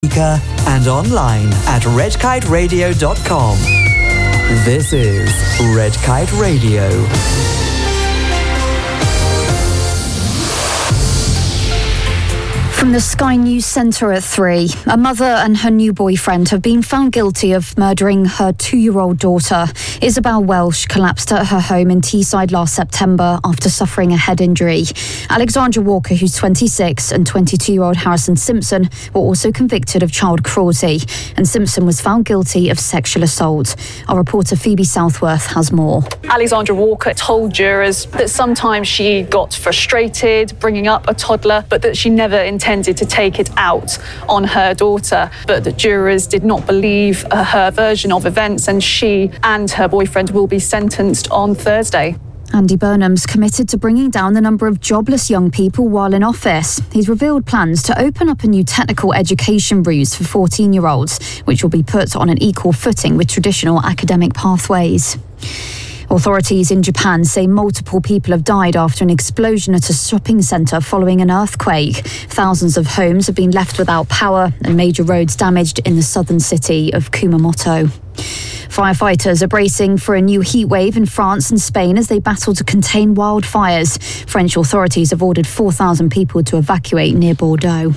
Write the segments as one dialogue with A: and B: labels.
A: and online at redkiteradio.com. This is Red Kite Radio.
B: From the Sky News Centre at 3, a mother and her new boyfriend have been found guilty of murdering her 2-year-old daughter. Isabel Welsh collapsed at her home in Teesside last September after suffering a head injury. Alexandra Walker, who's 26, and 22-year-old Harrison Simpson were also convicted of child cruelty, and Simpson was found guilty of sexual assault. Our reporter Phoebe Southworth has more.
C: Alexandra Walker told jurors that sometimes she got frustrated bringing up a toddler, but that she never intended to take it out on her daughter. But the jurors did not believe her version of events, and she and her boyfriend will be sentenced on Thursday.
B: Andy Burnham's committed to bringing down the number of jobless young people while in office. He's revealed plans to open up a new technical education route for 14-year-olds, which will be put on an equal footing with traditional academic pathways. Authorities in Japan say multiple people have died after an explosion at a shopping centre following an earthquake. Thousands of homes have been left without power and major roads damaged in the southern city of Kumamoto. Firefighters are bracing for a new heatwave in France and Spain as they battle to contain wildfires. French authorities have ordered 4,000 people to evacuate near Bordeaux.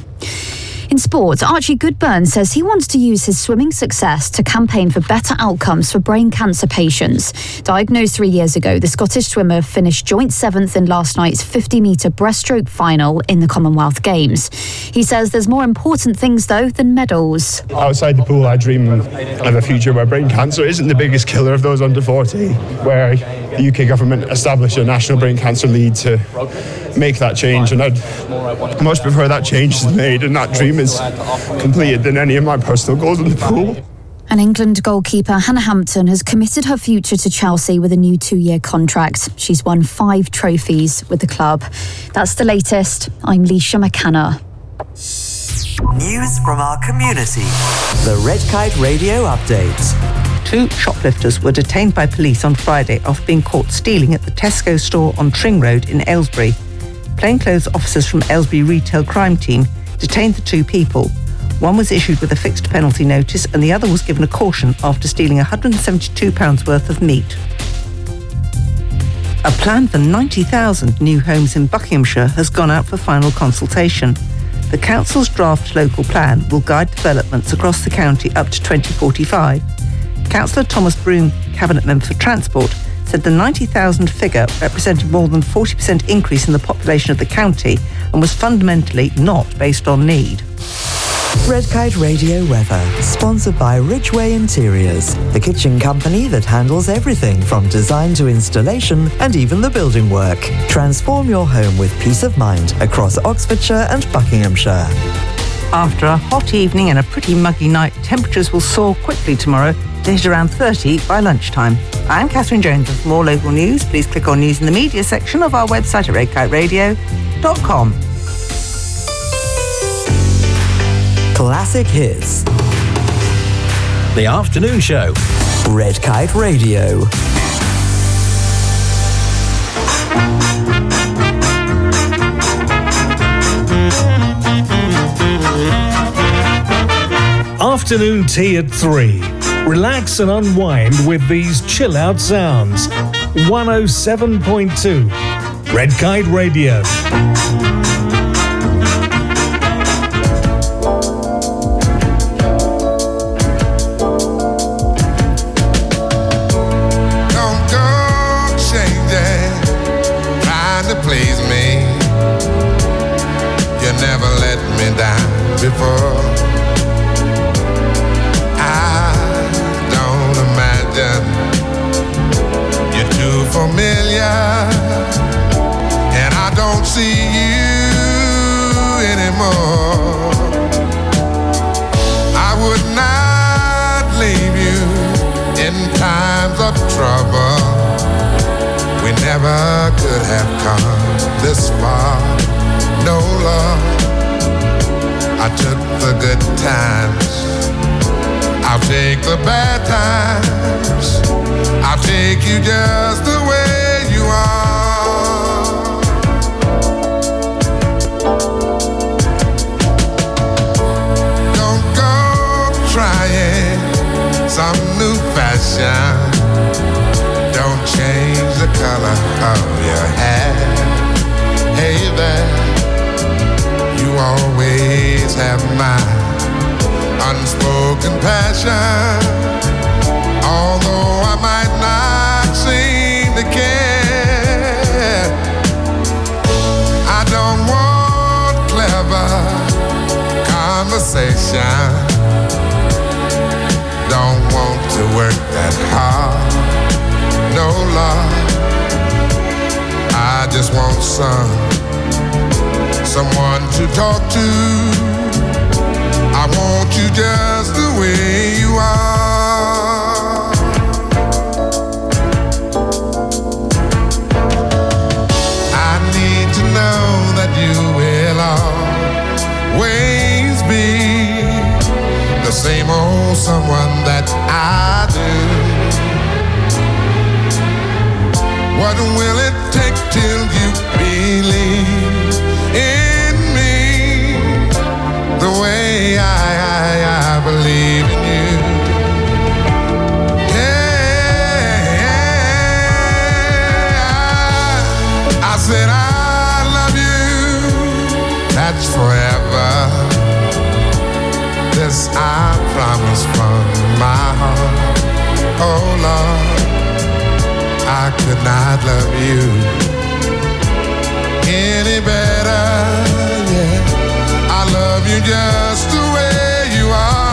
B: In sport, Archie Goodburn says he wants to use his swimming success to campaign for better outcomes for brain cancer patients. Diagnosed 3 years ago, the Scottish swimmer finished joint 7th in last night's 50-metre breaststroke final in the Commonwealth Games. He says there's more important things, though, than medals.
D: Outside the pool, I dream of a future where brain cancer isn't the biggest killer of those under 40, where the UK government established a national brain cancer lead to make that change, and I'd much prefer that change is made and that dream is completed than any of my personal goals in the pool.
B: And England goalkeeper Hannah Hampton has committed her future to Chelsea with a new 2-year contract. She's won 5 trophies with the club. That's the latest. I'm Leisha McCanna.
A: News from our community. The Red Kite Radio Update.
E: 2 shoplifters were detained by police on Friday after being caught stealing at the Tesco store on Tring Road in Aylesbury. Plainclothes officers from Aylesbury Retail Crime Team detained the 2 people. One was issued with a fixed penalty notice and the other was given a caution after stealing £172 worth of meat. A plan for 90,000 new homes in Buckinghamshire has gone out for final consultation. The council's draft local plan will guide developments across the county up to 2045. Councillor Thomas Broom, Cabinet Member for Transport, said the 90,000 figure represented more than 40% increase in the population of the county and was fundamentally not based on need.
A: Red Kite Radio weather, sponsored by Ridgeway Interiors, the kitchen company that handles everything from design to installation and even the building work. Transform your home with peace of mind across Oxfordshire and Buckinghamshire.
E: After a hot evening and a pretty muggy night, temperatures will soar quickly tomorrow to hit around 30 by lunchtime. I'm Catherine Jones, and for more local news, please click on News in the Media section of our website at redkiteradio.com.
A: Classic hits.
F: The afternoon show.
A: Red Kite Radio.
F: Afternoon tea at 3. Relax and unwind with these chill-out sounds. 107.2 Red Kite Radio.
G: Don't go changing, trying to please me. You never let me down before. You're too familiar, and I don't see you anymore. I would not leave you in times of trouble. We never could have come this far. No love, I took the good times, I'll take the bad times. I'll take you just the way you are. Don't go some new fashion. Don't change the color of your hair. Hey there, you always have my unspoken passion. Although I might not seem to care, I don't want clever conversation. Don't want to work that hard, no love. I just want someone to talk to. I want you just the way you are. I need to know that you will always be the same old someone that I do. What will it take till you believe in me the way I believe in you? Yeah, I said I love you, that's forever. This I promise from my heart. Oh Lord, I could not love you any better, yeah. I love you just the way you are.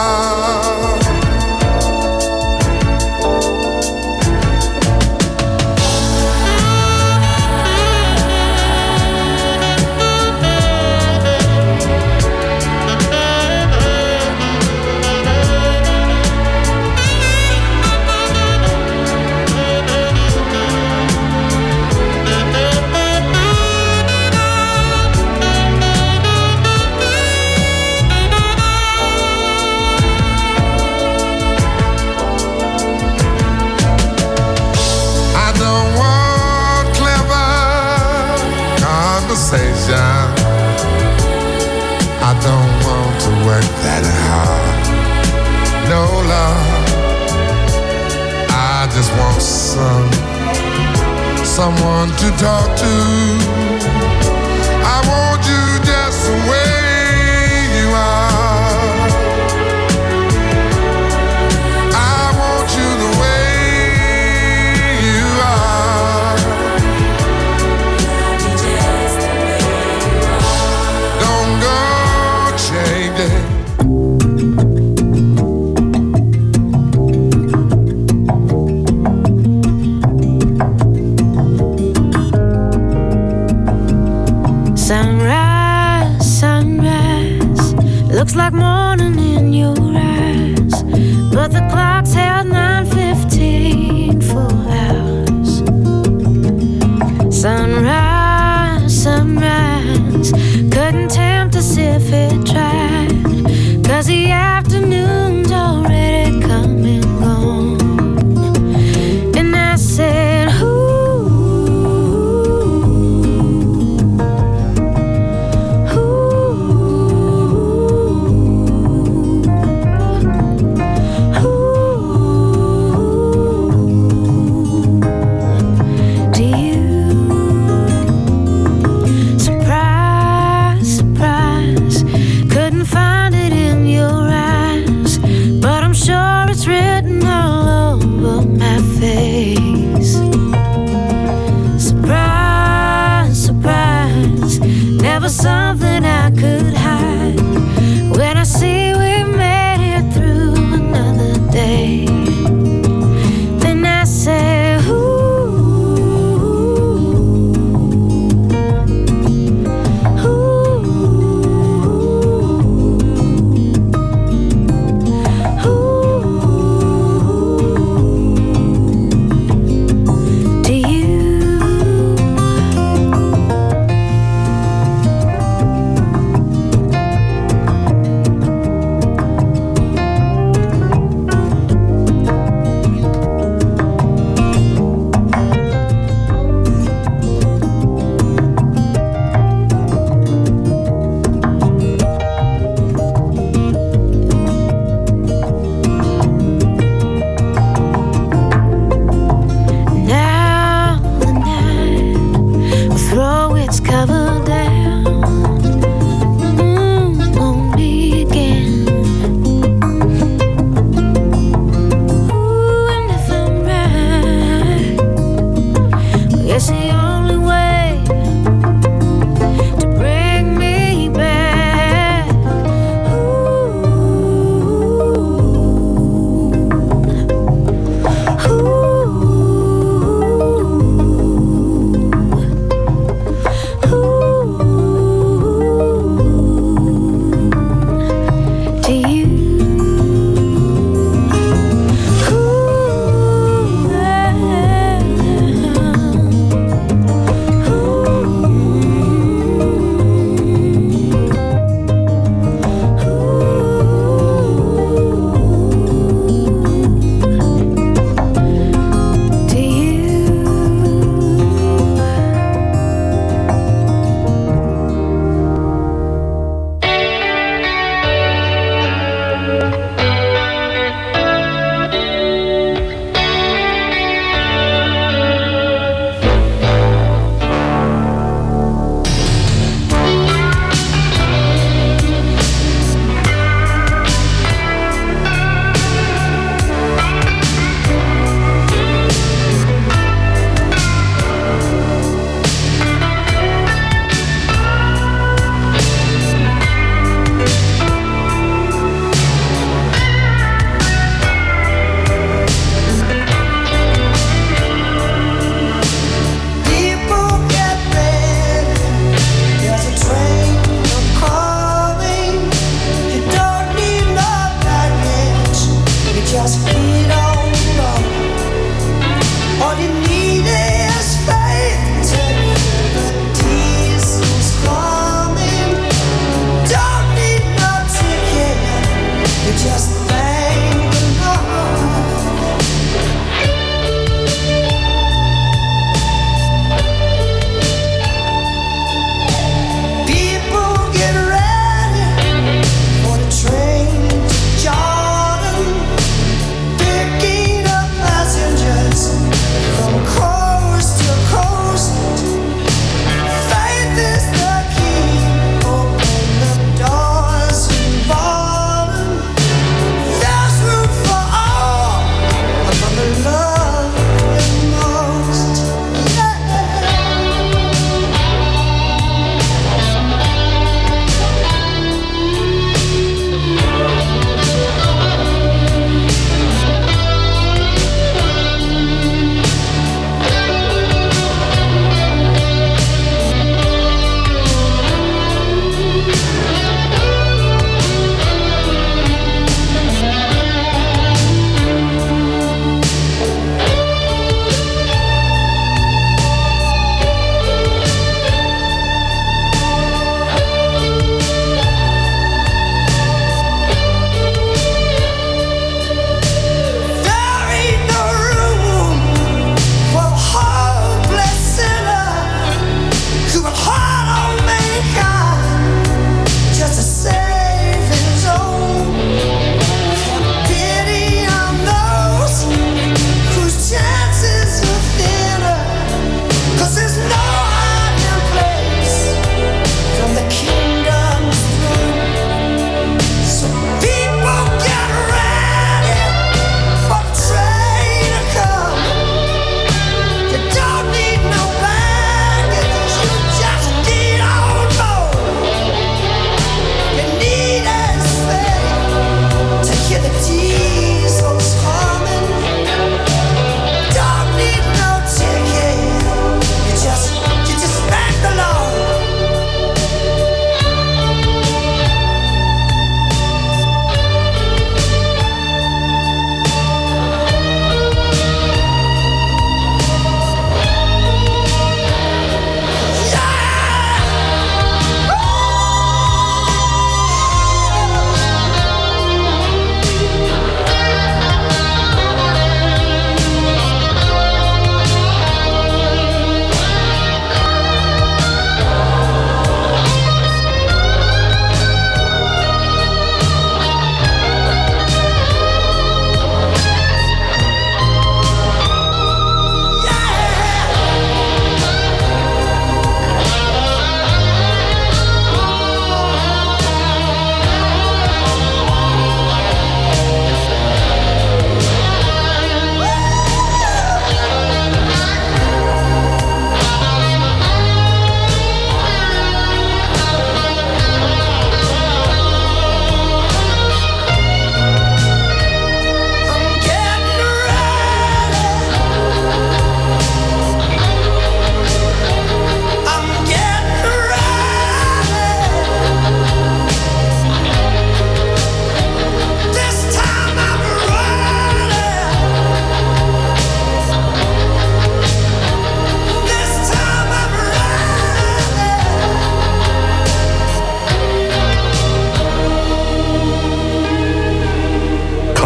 G: I don't want to work that hard, no love. I just want someone to talk to. I want you just the way you are. I want you the way you are. Don't go changing.
H: Sunrise, sunrise, looks like morning in your eyes, but the clock's held 9:15 for hours. Sunrise, sunrise, couldn't tempt us if it tried, 'cause the afternoon's already come and gone. And I said, surprise, surprise, couldn't find it in your eyes.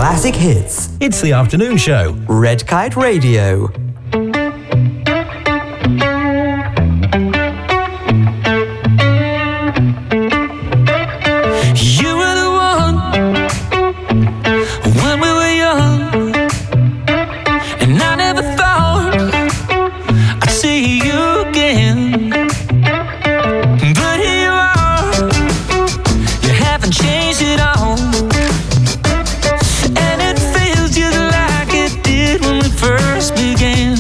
A: Classic hits.
F: It's the afternoon show.
A: Red Kite Radio.
I: You were the one when we were young, and I never thought I'd see you again. But here you are, you haven't changed at all, and it feels just like it did when we first began.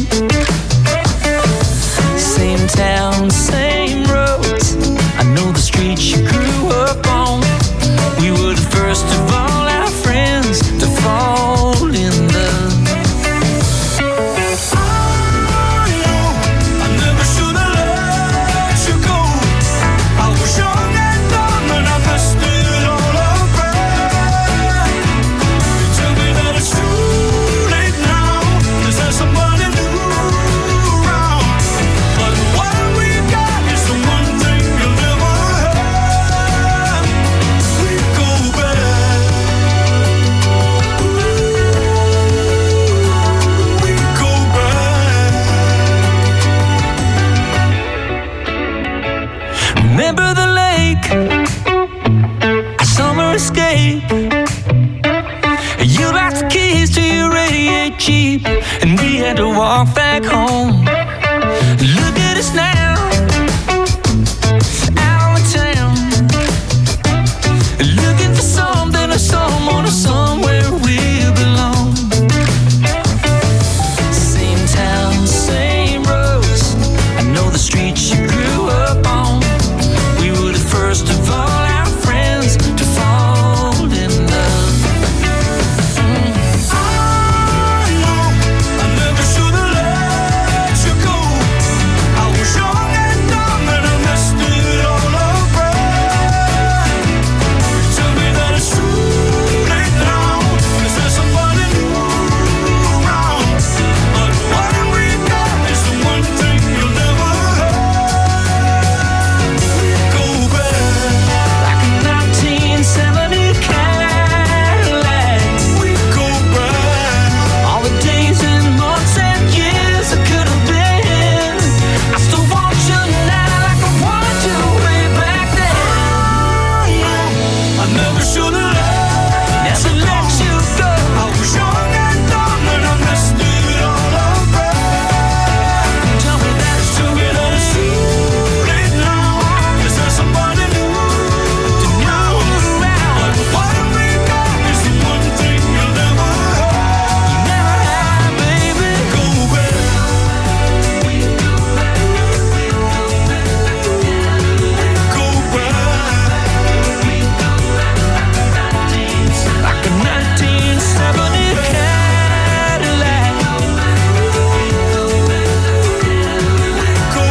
I: Same town, same roads, I know the streets you grew up on. We were the first of all our friends to fall in love. I never should have let you go. I was young and dumb and I messed it all up bad. You tell me that it's too late now. Is there somebody new around? But what we got is the one thing you'll never have. We go back. We go back. Remember the lake, a summer escape. You lost the keys to your 88 Jeep, and we had to walk back home. Look at us now, out of town, looking for something or someone or somewhere we belong. Same town, same roads, I know the streets you grew up on. We were the first of all our friends to fall in love. I never should have let you go. I was young and dumb and I messed it all up bad. You tell me that it's too late now. Is there somebody new around? But what we got is the one thing you'll never have. We go back like a 1970 Cadillac. We go back all the days and months and years that could have been. I still want you now like I wanted you way back then. I never should have let you go. I was young and dumb and I messed it all up bad. Tell me that it's too late now. Is there somebody new around? But what we got is the one thing you'll never have. You never have, baby. Go back. We go back. Go back. We go back. Like a 1970 Cadillac. Go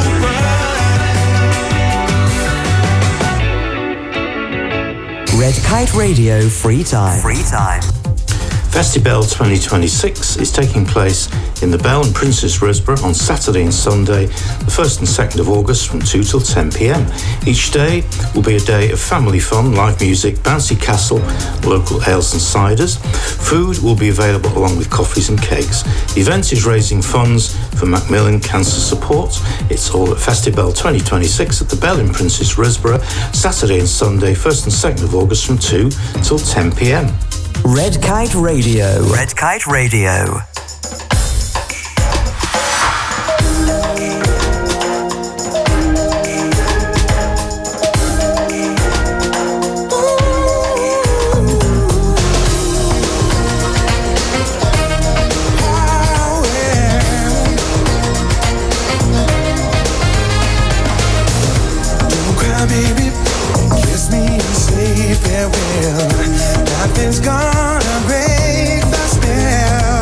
I: back.
A: Red Kite Radio Free Time.
J: Festibell 2026 is taking place in the Bell and Princess Risborough on Saturday and Sunday, the 1st and 2nd of August from 2 till 10 p.m. Each day will be a day of family fun, live music, bouncy castle, local ales and ciders. Food will be available along with coffees and cakes. The event is raising funds for Macmillan Cancer Support. It's all at Festibell 2026 at the Bell in Princess Risborough, Saturday and Sunday, 1st and 2nd of August from 2 till 10 p.m.
A: Red Kite Radio. Red Kite Radio.
K: Nothing's gonna break the spell.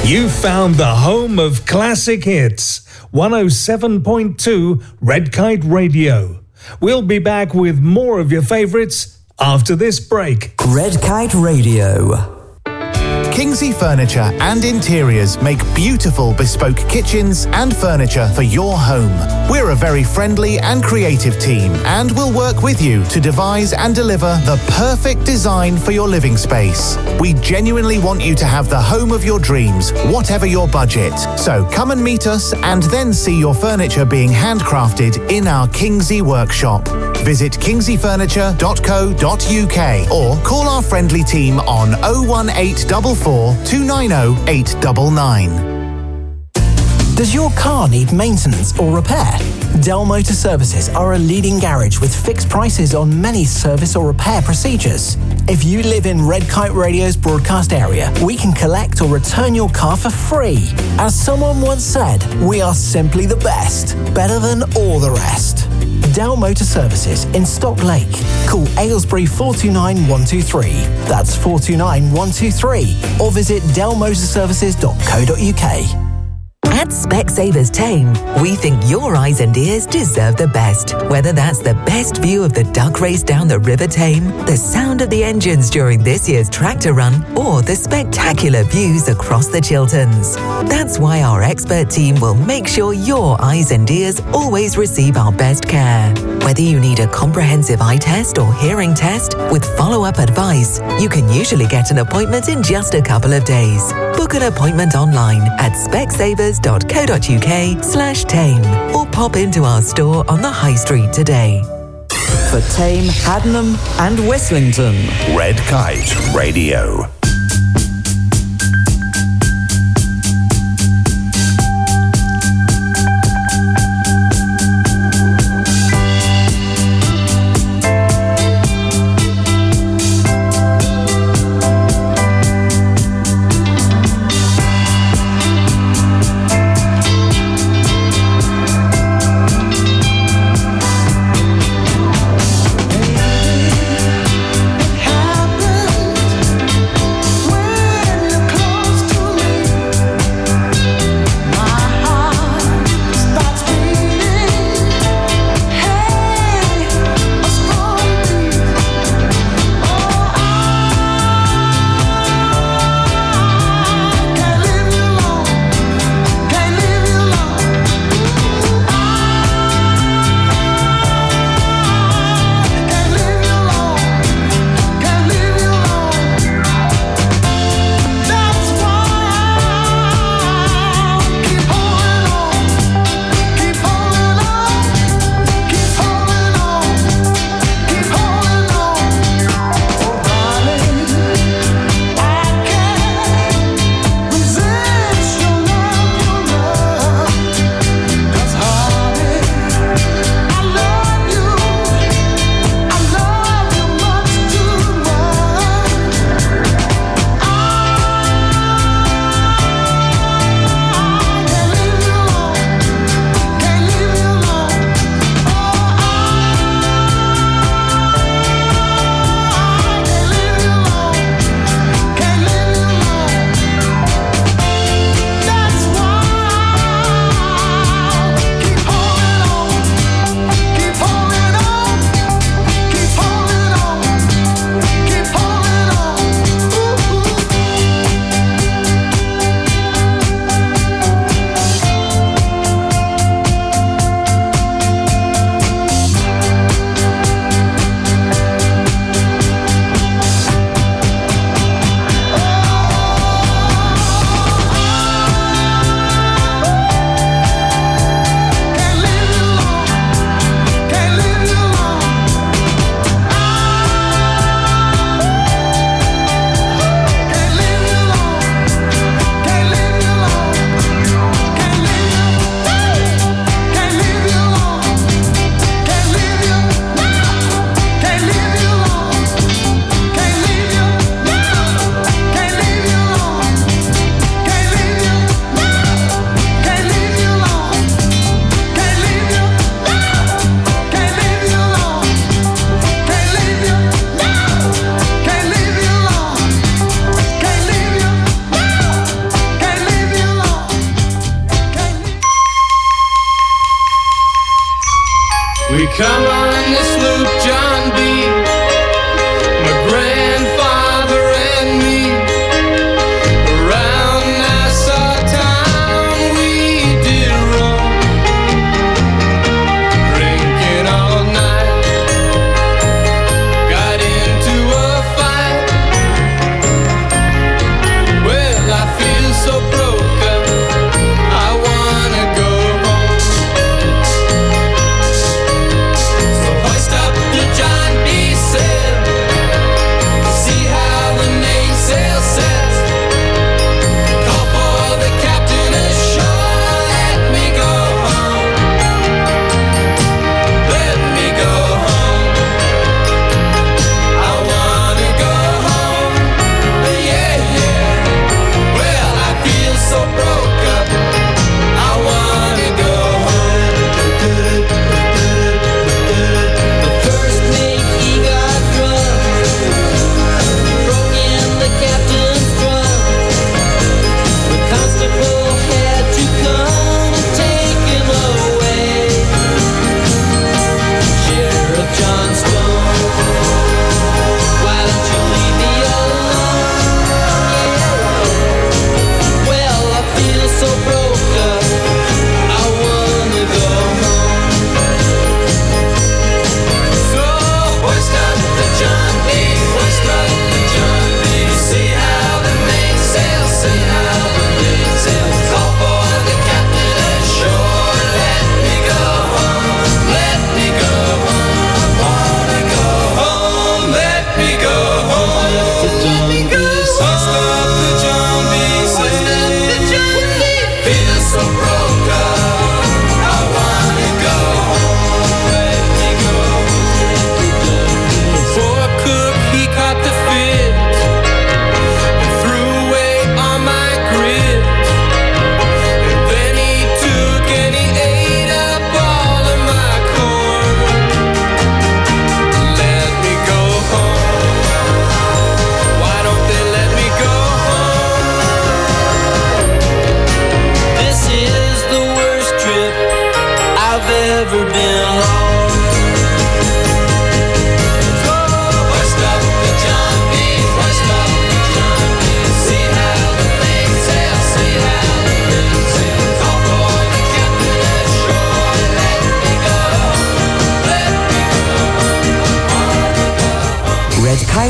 F: You found the home of classic hits, 107.2 Red Kite Radio. We'll be back with more of your favourites after this break.
A: Red Kite Radio.
L: Kingsley Furniture and Interiors make beautiful bespoke kitchens and furniture for your home. We're a very friendly and creative team and will work with you to devise and deliver the perfect design for your living space. We genuinely want you to have the home of your dreams, whatever your budget. So come and meet us and then see your furniture being handcrafted in our Kingsley workshop. Visit kingsleyfurniture.co.uk or call our friendly team on 01844 290 899.
M: Does your car need maintenance or repair? Dell Motor Services are a leading garage with fixed prices on many service or repair procedures. If you live in Red Kite Radio's broadcast area, we can collect or return your car for free. As someone once said, we are simply the best, better than all the rest. Dell Motor Services in Stock Lake. Call Aylesbury 429 123. That's 429 123. Or visit dellmotorservices.co.uk.
N: At Specsavers Tame, we think your eyes and ears deserve the best. Whether that's the best view of the duck race down the River Tame, the sound of the engines during this year's tractor run, or the spectacular views across the Chilterns. That's why our expert team will make sure your eyes and ears always receive our best care. Whether you need a comprehensive eye test or hearing test with follow-up advice, you can usually get an appointment in just a couple of days. Book an appointment online at specsavers.co.uk/tame or pop into our store on the High Street today.
A: For Tame, Haddenham and Westlington.
O: Red Kite Radio.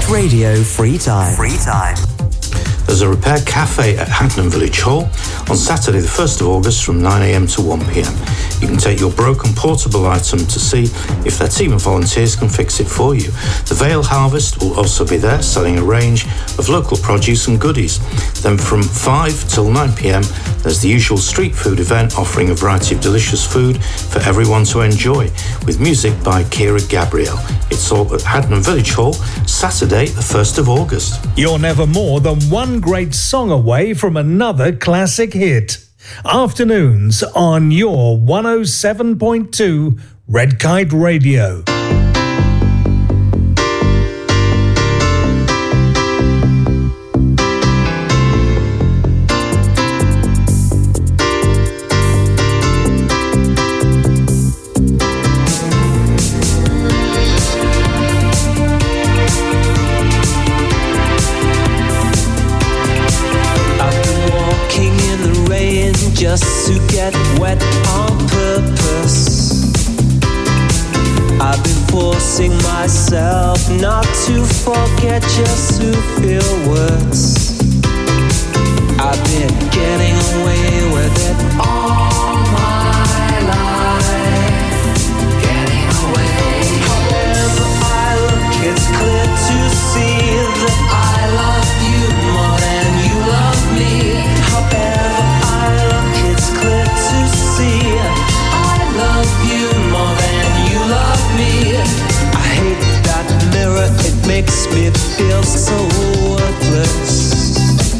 A: Radio Free Time.
J: There's a repair cafe at Haddenham Village Hall on Saturday the 1st of August from 9am to 1pm. You can take your broken portable item to see if their team of volunteers can fix it for you. The Vale Harvest will also be there, selling a range of local produce and goodies. Then from 5 till 9pm, there's the usual street food event offering a variety of delicious food for everyone to enjoy, with music by Kira Gabriel. It's all at Haddenham Village Hall, Saturday the 1st of August.
F: You're never more than one great song away from another classic hit. Afternoons on your 107.2 Red Kite Radio.
I: Just to get wet on purpose. I've been forcing myself not to forget, just to feel worse. I've been getting away with it all my life. Getting away. However I look, it's clear to see that I love you more than you love me. However it's clear to see I love you more than you love me. I hate that mirror, it makes me feel so worthless.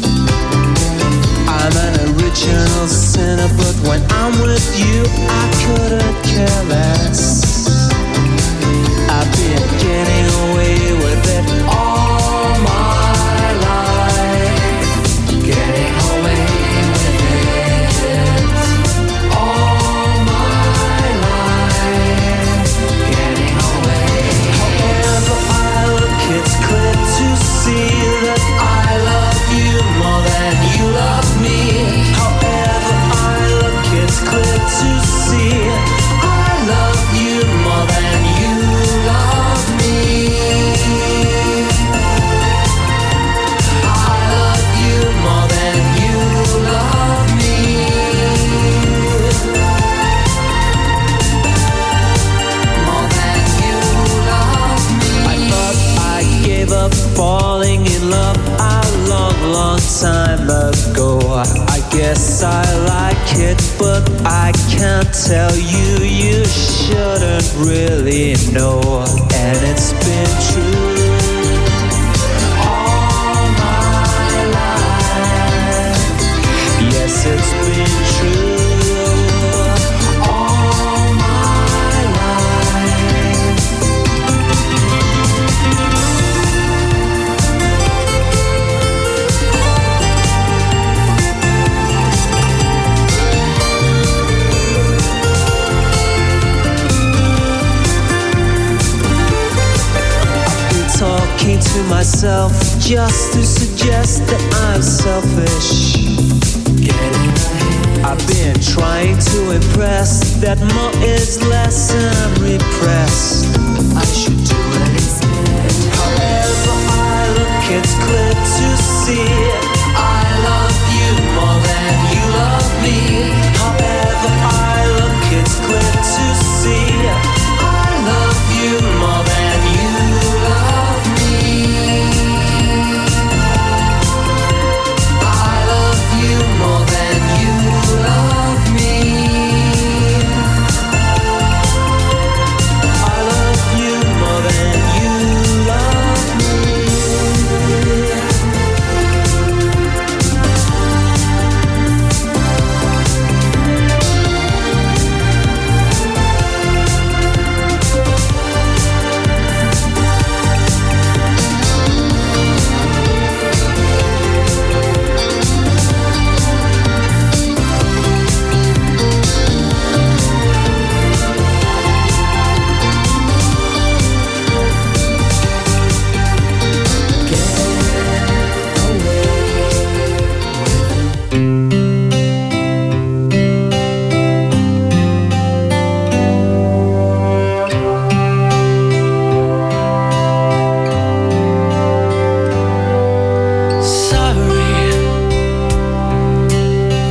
I: I'm an original sinner, but when I'm with you I couldn't care less. I've been getting away with it all my life. Getting away with it all my life. Getting away. However I look, it's clear to see that I love you more than you love me. However I look, it's clear to see I love you more than you love me. I love you more than you love me. More than you love me. I thought I gave up falling in love a long, long time ago. I guess I like it, but I can't tell you. You shouldn't really know. And it's been true all my life. Yes, it's been true all my life. Talking to myself just to suggest that I'm selfish. I've been trying to impress that more is less and I'm repressed. I should do it instead. However I look, it's clear to see I love you more than you love me. However I look, it's clear to see I love you more than you love me. I love you more than you love me. I love you more than you love me.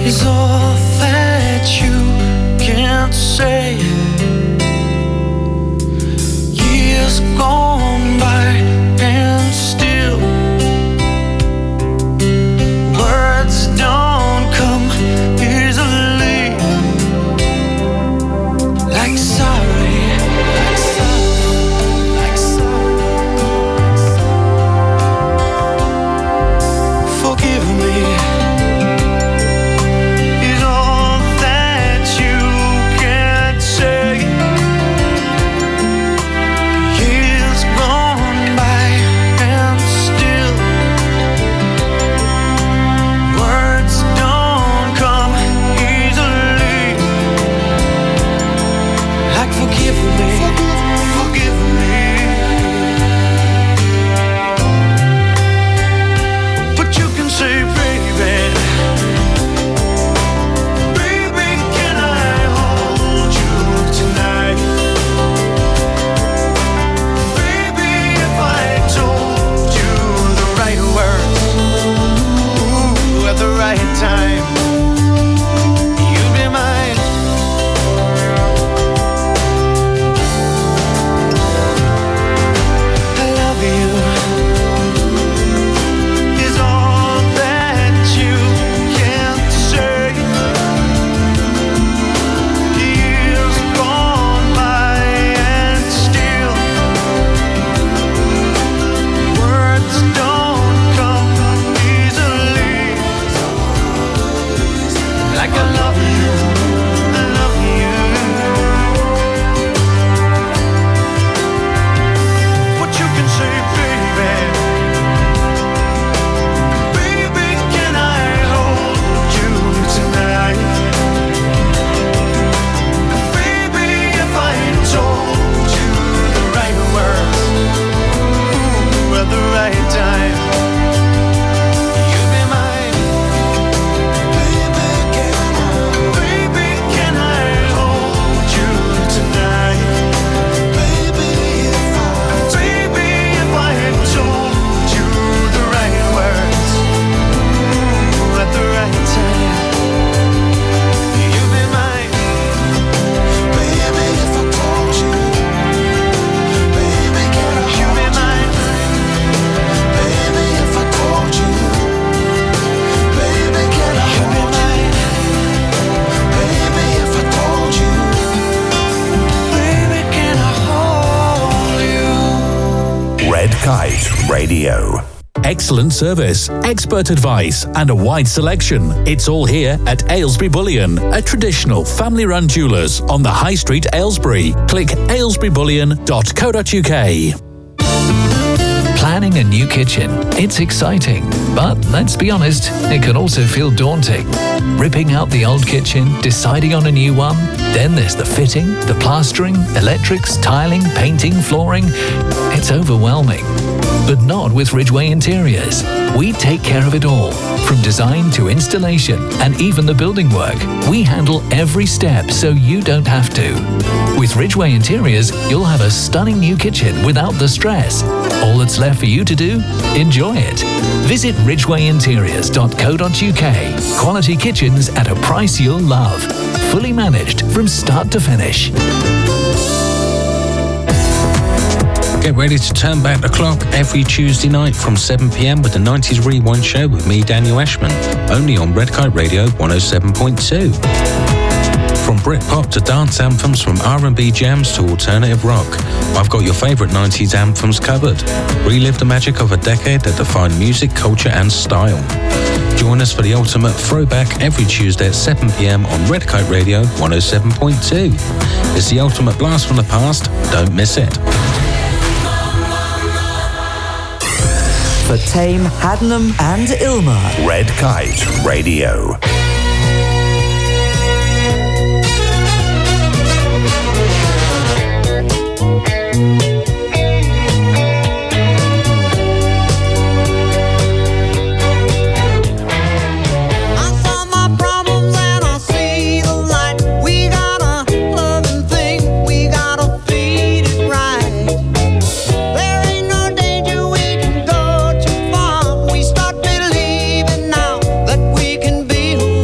I: is all that you can't say. Years gone by and still words don't come easily. Like sorry, like sorry, like sorry. Forgive me. Is all that you can't say. Years gone by and still words don't come easily. Like forgive me, forgive me. But you can say, baby, baby, can I hold you tonight? Baby, if I told you the right words, ooh, at the right time, you'd be mine. I love you. Is all that you can't say. Years gone by and still words don't come easily. Like I love you, I love you. What you can say, baby. Baby, can I hold you tonight? Baby, if I told you the right words, ooh, at the right time, you'd be mine. Baby, can I hold you tonight? Baby, if I told you the right words, ooh, at the right time, you'd be mine. Baby, if I told you, baby, can I hold you? You'd be mine. Baby, if I told you, baby, can I hold you? Baby, if I told you, baby, can I hold you?
O: Red Kite Radio.
P: Excellent service, expert advice, and a wide selection. It's all here at Aylesbury Bullion, a traditional family-run jewellers on the High Street, Aylesbury. Click aylesburybullion.co.uk.
Q: Planning a new kitchen. It's exciting, but let's be honest, it can also feel daunting. Ripping out the old kitchen, deciding on a new one, then there's the fitting, the plastering, electrics, tiling, painting, flooring. It's overwhelming. But not with Ridgeway Interiors. We take care of it all, from design to installation and even the building work. We handle every step so you don't have to. With Ridgeway Interiors, you'll have a stunning new kitchen without the stress. All that's left for you to do? Enjoy it. Visit ridgwayinteriors.co.uk. Quality kitchens at a price you'll love. Fully managed from start to finish.
R: Get ready to turn back the clock every Tuesday night from 7 p.m. with the 90s Rewind Show with me, Daniel Ashman, only on Red Kite Radio 107.2. From Britpop to dance anthems, from R&B jams to alternative rock, I've got your favourite 90s anthems covered. Relive the magic of a decade that defined music, culture and style. Join us for the ultimate throwback every Tuesday at 7 p.m. on Red Kite Radio 107.2. It's the ultimate blast from the past. Don't miss it.
A: For Tame, Haddenham and Ilma.
O: Red Kite Radio.
H: Be who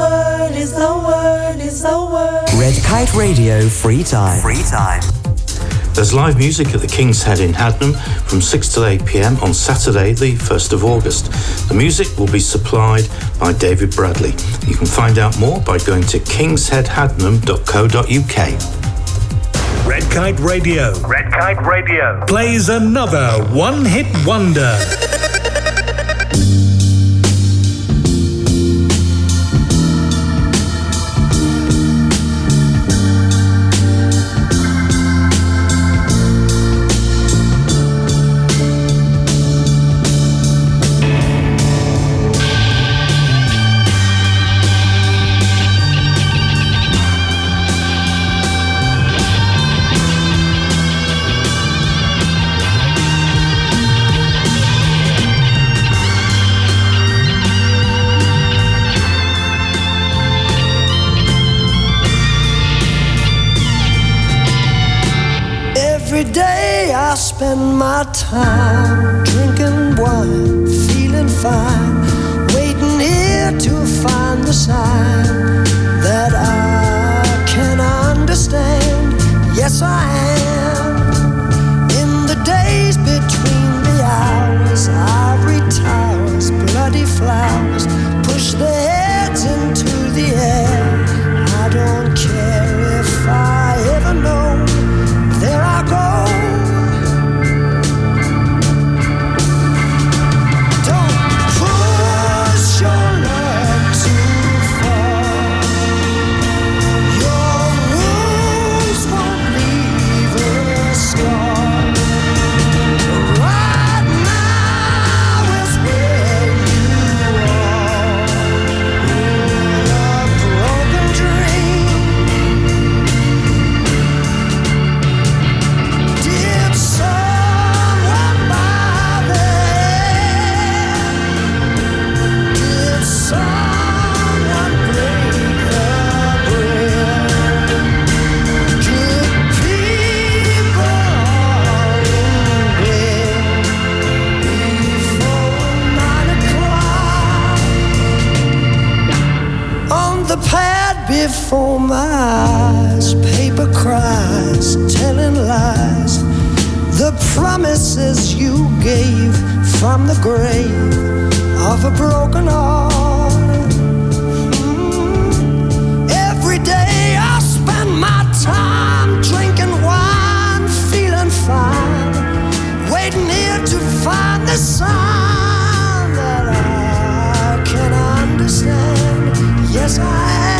K: word, is the word, is the word.
A: Red Kite Radio Free Time. Free Time.
J: There's live music at the King's Head in Hadnam from 6 till 8 p.m. on Saturday, the 1st of August. The music will be supplied by David Bradley. You can find out more by going to kingsheadhadnam.co.uk.
F: Red Kite Radio. Red Kite Radio plays another one-hit wonder.
K: Spend my time drinking wine, feeling fine, waiting here to find the sign that I can understand. Yes, I am. In the days between the hours, ivory towers, bloody flowers push their heads into the air. I don't care if I ever know. There I go. Before my eyes, paper cries, telling lies. The promises you gave from the grave of a broken heart. Every day I spend my time drinking wine, feeling fine, waiting here to find the sign that I can understand. Yes, I am.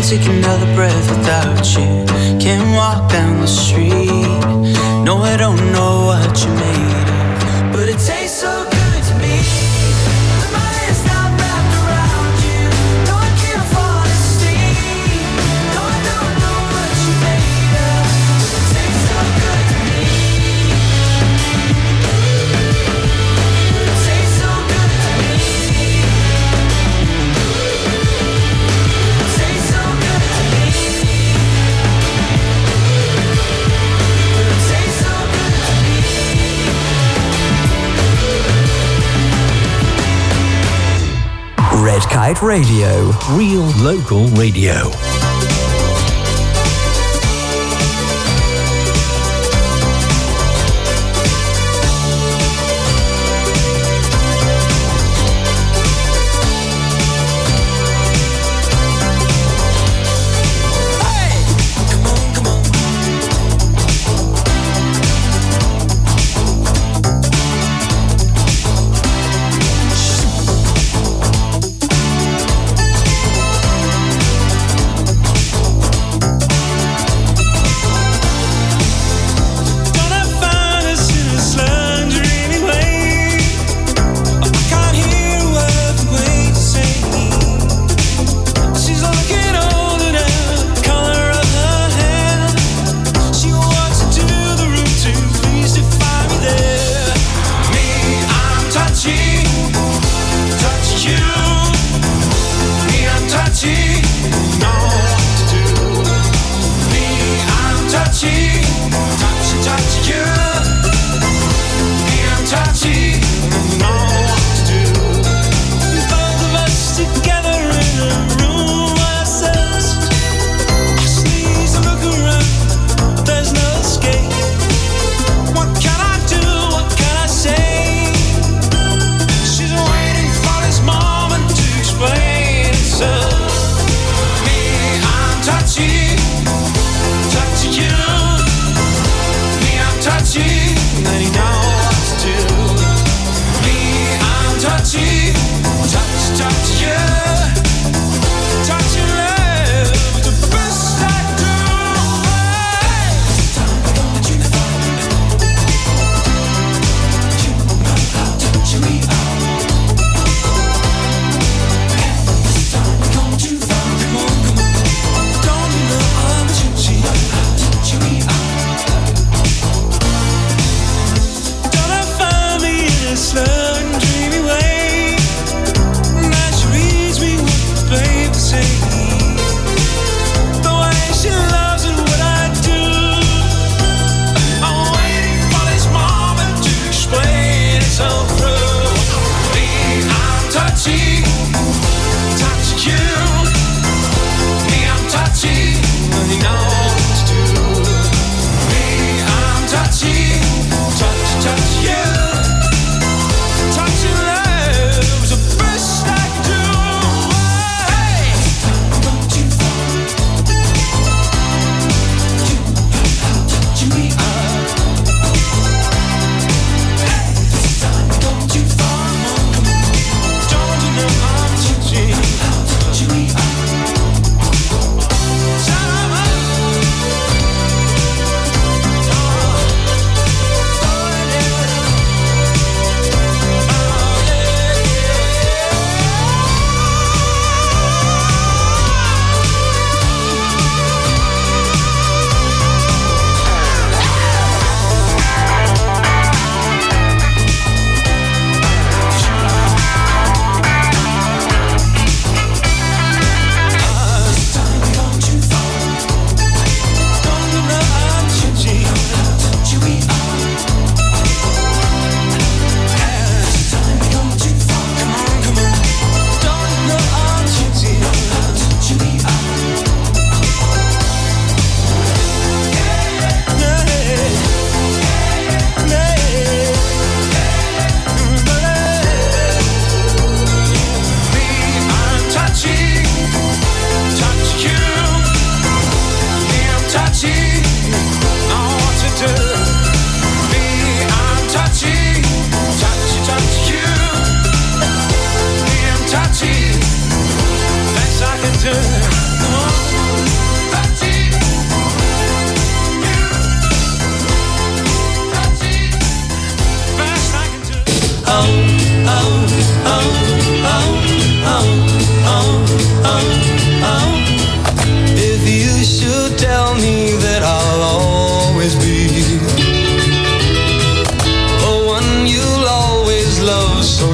I: take another breath without you. Can't walk down the street. No, I don't know what you made of, but it tastes so good to me. With my hands now wrapped around you. No, I can't fall asleep. No, I don't know what you made of, but it tastes so good to me. But it tastes so good to me. It tastes so good to me. But it tastes so good to me.
A: Red Kite Radio.
P: Real local radio.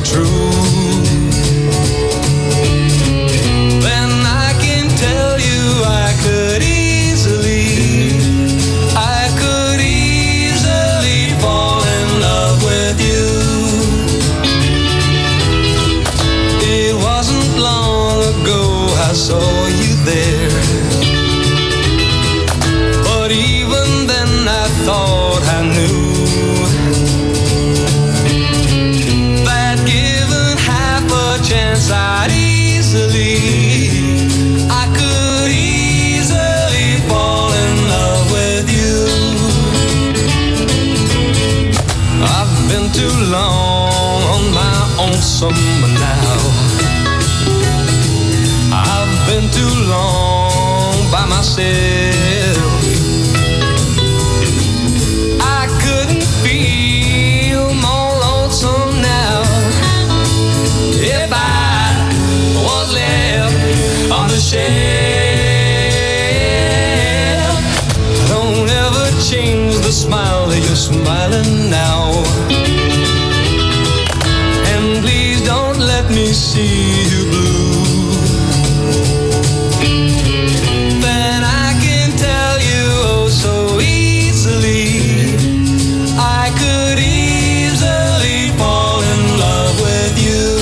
I: true, then I can tell you I could easily fall in love with you. It wasn't long ago I saw you there, but even then I thought I knew that given half a chance I could easily fall in love with you. I've been too long on my own summer now. I've been too long by myself. I couldn't feel more lonesome now if I was left on the shelf. Don't ever change the smile that you're smiling now, and please don't let me see you blue. Then I can tell you oh so easily I could easily fall in love with you.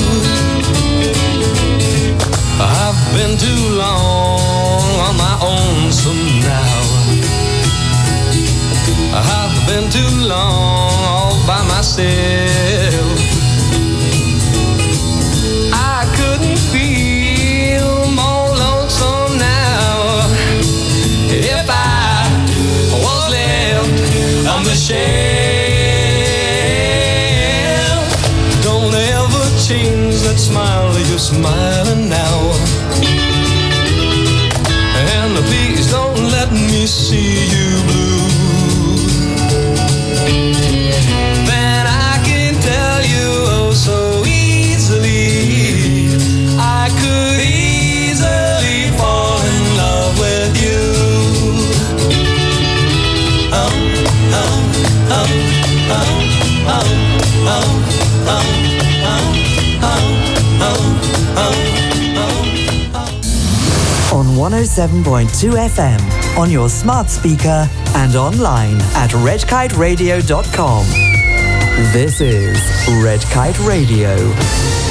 I: I've been too long on my own some now. I've been too long all by myself. I couldn't feel more lonesome now if I was left on the shelf. Don't ever change that smile that you're smiling now, and please don't let me see you blue. Then I can tell you oh so easily I could easily fall in love with you.
A: On 107.2 FM, on your smart speaker and online at redkiteradio.com. This is Red Kite Radio.